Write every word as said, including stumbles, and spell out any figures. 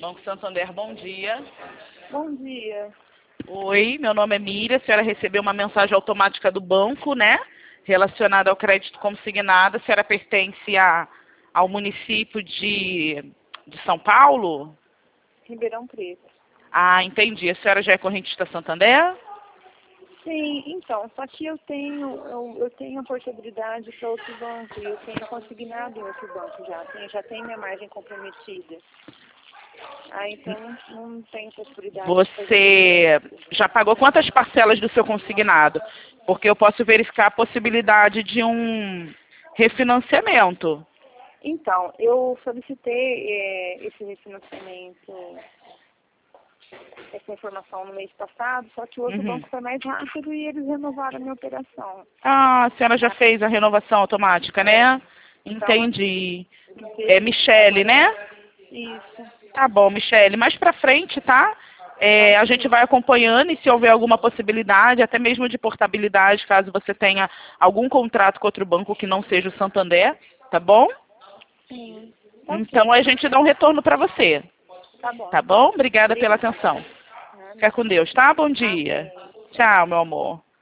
Banco Santander, bom dia. Bom dia. Oi, meu nome é Miriam. A senhora recebeu uma mensagem automática do banco, né? Relacionada ao crédito consignado. A senhora pertence a, ao município de, de São Paulo? Ribeirão Preto. Ah, entendi. A senhora já é correntista Santander? Sim, então, só que eu tenho, eu, eu tenho a portabilidade para outro banco e eu tenho consignado em outro banco já. Tenho, já tenho minha margem comprometida. Ah, então não, não tenho possibilidade de fazer Você já pagou quantas parcelas do seu consignado? Porque eu posso verificar a possibilidade de um refinanciamento. Então, eu solicitei é, esse refinanciamento, essa informação no mês passado, só que o outro Uhum. banco foi mais rápido e eles renovaram a minha operação. Ah, a senhora já fez a renovação automática, né? Então, Entendi. não É teve- Michele, né? Isso. Tá bom, Michele. Mais pra frente, tá? É, a gente vai acompanhando e se houver alguma possibilidade, até mesmo de portabilidade, caso você tenha algum contrato com outro banco que não seja o Santander, tá bom? Sim. Tá Então ok. a gente dá um retorno pra você, Tá bom. tá bom? Obrigada pela Obrigada. atenção. Ah, Fica com Deus, tá? Bom dia. amém. Tchau, meu amor.